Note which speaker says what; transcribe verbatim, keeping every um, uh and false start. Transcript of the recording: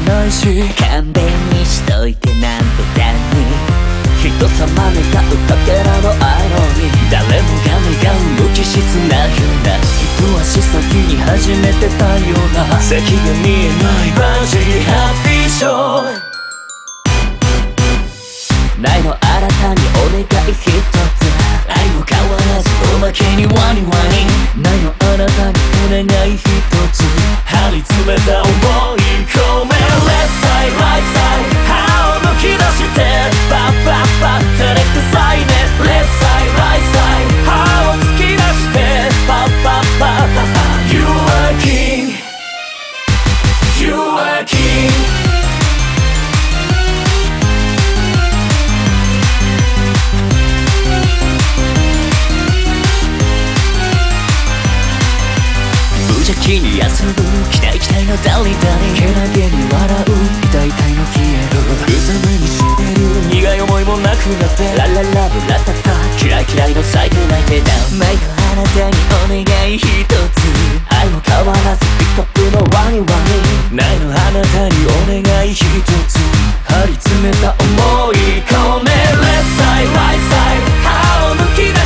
Speaker 1: ないし、
Speaker 2: 勘弁にしといてなんてだに人様願うかけらの愛のに誰もが願う無機質なような一足先に始めてたような先が見えないバンジーハッピーショーないのあなたにお願い一つ愛も変わらずおまけにワニワニないのあなたにお願い一つ張り詰めた想い込め Left side right side 歯を抜き出してパッパッパ照れくさいね Left side right side 歯を突き出してパッパッパ You are king You are king気に遊ぶ期待期待のダリダリけなげに笑う痛い痛いの消えるうざめにしてる苦い思いもなくなってラララブラタタキラキラの咲いて泣いてダウン毎度あなたにお願い一つ愛も変わらずピックアップのワニワニないのあなたにお願い一つ張り詰めた思い込め Left side right side 歯を抜き出